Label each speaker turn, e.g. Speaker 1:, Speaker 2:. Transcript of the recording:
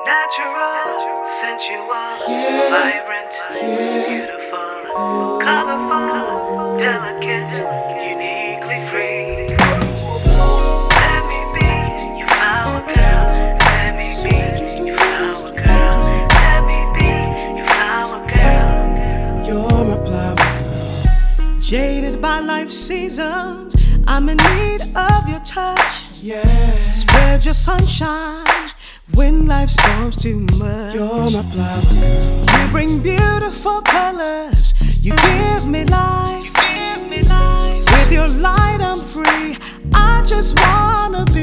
Speaker 1: Natural, sensual, vibrant, beautiful, colorful, delicate, uniquely free. Let me be your flower girl. Let me be your flower girl. Let me be your flower girl.
Speaker 2: You're my flower girl.
Speaker 3: Jaded by life's seasons, I'm in need of your touch.
Speaker 2: Yeah.
Speaker 3: Spread your sunshine when life storms too much.
Speaker 2: You're my flower girl.
Speaker 3: You bring beautiful colors. You give me life. With your light I'm free. I just wanna be